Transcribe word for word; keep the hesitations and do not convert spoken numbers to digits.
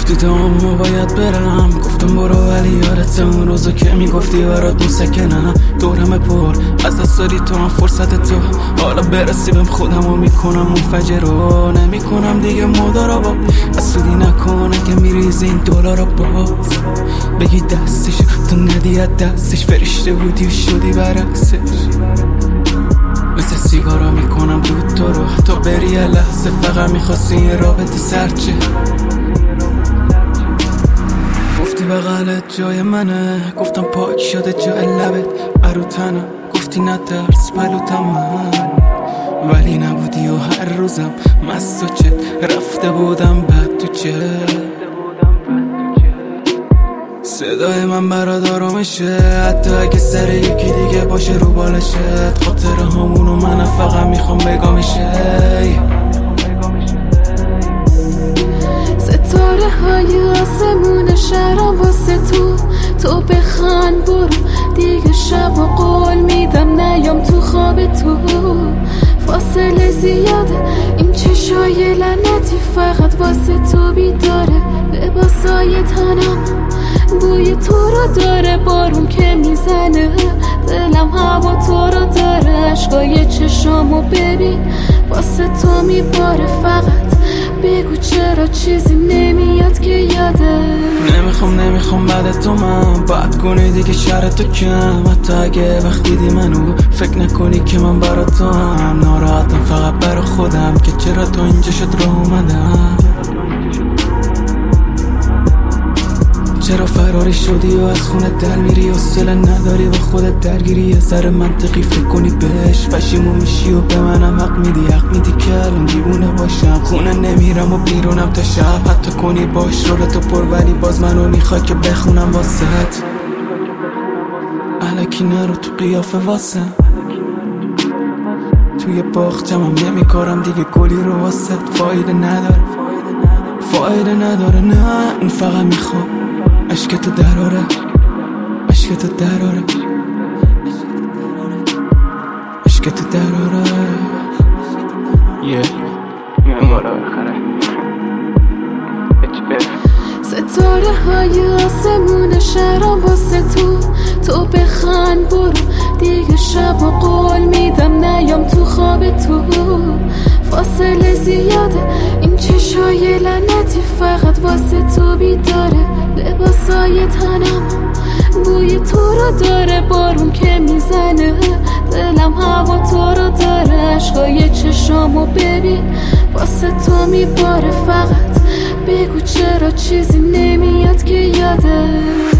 گفتی تمامو باید برم، گفتم برو ولی یادت اون روزو که میگفتی برات مسکنم. دورم پر از دست داری تو هم فرصت تو، حالا برسیبم خودمو میکنم منفجر رو نمیکنم دیگه مدارا. اصولی نکن اگه میریزی این دلارا باز بگی دستش تو ندی دستش، فرشته بودی و شدی برعکسش. مثل سیگارا میکنم دود تو رو تا بری یه لحظه، فقط میخواستی این رابطه سرچه. گفتی بغلت جای منه، گفتم پاک شده جای لبت برو تنم، گفتی نترس پلوتم من، ولی نبودی و هر روزم مست و چت رفته بودم بد تو چت. صدای من برات آرامشه، حتی اگه سر یکی دیگه باشه رو بالشت. خاطره همونو من فقط میخوام بگامشه. ستاره های آسمون شهرم واسه تو، تو بخند برو دیگه شب و قول میدم نیام تو خواب تو. فاصله زیاده این چشای لعنتی فقط واسه تو بیداره، لباسای تنم بوی تو رو داره، بارون که میزنه دلم هوا تو رو داره. عشقای چشامو ببین واسه تو میباره، فقط بگو چرا چیزی نمیاد که یاده. نمیخوام نمیخوام بعد تو من بد کنی دیگه شر تو کم، حتی اگه وقتی دی منو فکر نکنی که من برا تو هم ناراحتم فقط برا خودم که چرا تو اینجا شد راه اومدم. چرا فراری شدی و از خونه در میری، حوصله نداری و خودت درگیری. یه ذره منطقی فکر کنی بهش پشیمون میشی و به منم حق میدی. حق میدی که الان دیوونه باشم، خونه نمیرم و بیرونم تا شب، حتی کنی باش رو تو پر ولی باز منو میخوای که بخونم واسط. الکی نرو تو قیافه واسه، توی باغچم هم نمیکارم دیگه گلی رو واسط. فایده نداره فایده نداره نه، اون فقط میخواد عشقتو دراره، عشقتو دراره، عشقتو دراره. یه بالا بخره ستاره های آسمون شهرم واسه تو، تو بخند برو دیگه شب و قول میدم نیام تو خواب تو. فاصله زیاده این چشای لعنتی فقط واسه تو بیداره، لباسای تنم بوی تو رو داره، بارون که میزنه دلم هوا تو رو داره. عشقای چشامو ببین واسه تو میباره، فقط بگو چرا چیزی نمیاد که یاده.